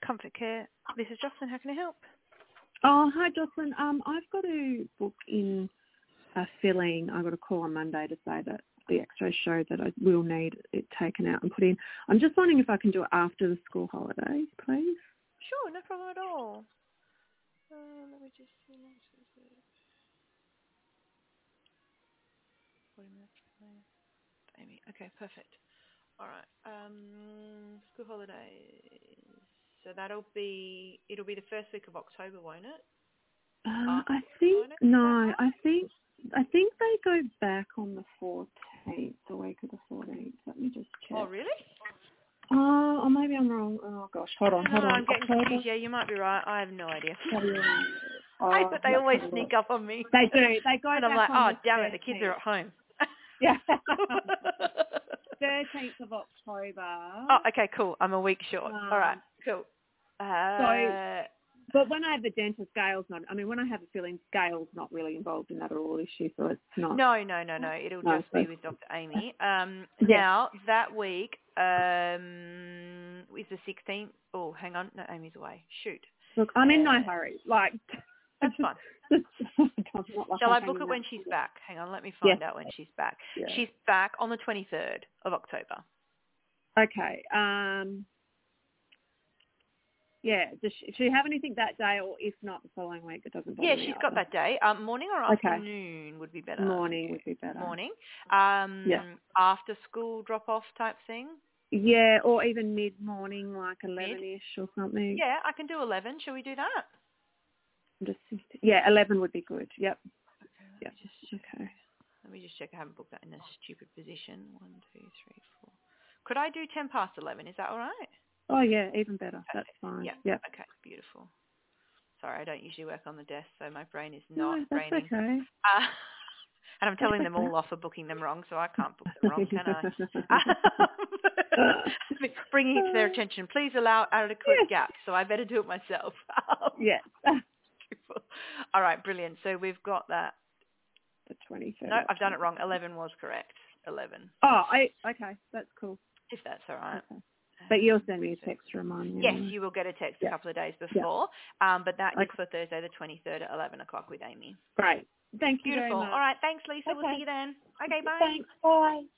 Comfort Care. This is Jocelyn. How can I help? Oh, hi, Jocelyn. I've got to book in a filling. I've got a call on Monday to say that the X-rays show that I will need it taken out and put in. I'm just wondering if I can do it after the school holidays, please. Sure, no problem at all. Let me just see. 40 minutes. Amy. Okay, perfect. All right. School holidays. So it'll be the first week of October, won't it? I think they go back on the 14th, the week of the 14th. Let me just check. Oh, really? Or maybe I'm wrong. Oh gosh, hold on. I'm getting confused. Yeah, you might be right. I have no idea. But they always sneak up on me. They do. They go and back I'm like, on oh, damn it, the kids are at home. Yeah. 13th of October. Oh, okay, cool. I'm a week short. All right, cool. But when I have the dentist, when I have a filling, Gail's not really involved in that at all, is she? So it's not. No. It'll just be with Dr. Amy. Now, that week is the 16th. Oh, hang on. No, Amy's away. Shoot. Look, I'm in no hurry. That's fine. Shall I book it when she's back? Hang on, let me find out when she's back. Yeah. She's back on the 23rd of October. Okay. Does she have anything that day, or if not the following week? It doesn't bother me. Yeah, she's got that day. Morning or afternoon would be better. Morning would be better. Morning. After school drop-off type thing? Yeah, or even mid-morning, like 11-ish or something. Yeah, I can do 11. Shall we do that? 11 would be good. Yep. Okay. Let me just check. I haven't booked that in a stupid position. 1, 2, 3, 4. Could I do 10 past 11? Is that all right? Oh, yeah, even better. Perfect. That's fine. Yeah. Yep. Okay, beautiful. Sorry, I don't usually work on the desk, so my brain is not that's braining. Okay. And I'm telling them all off for booking them wrong, so I can't book them wrong, can I? Bringing it to their attention. Please allow adequate gaps, so I better do it myself. Yes. All right, brilliant. So we've got that. The 23rd. No, I've done it wrong. 11 was correct. 11. Oh, okay. That's cool. If that's all right. Okay. But you'll send me a text to remind me. Yes, you will get a text a couple of days before. But that is for Thursday the 23rd at 11 o'clock with Amy. Great. Thank you Beautiful. very much. All right. Thanks, Lisa. Okay. We'll see you then. Okay, bye. Thanks. Bye.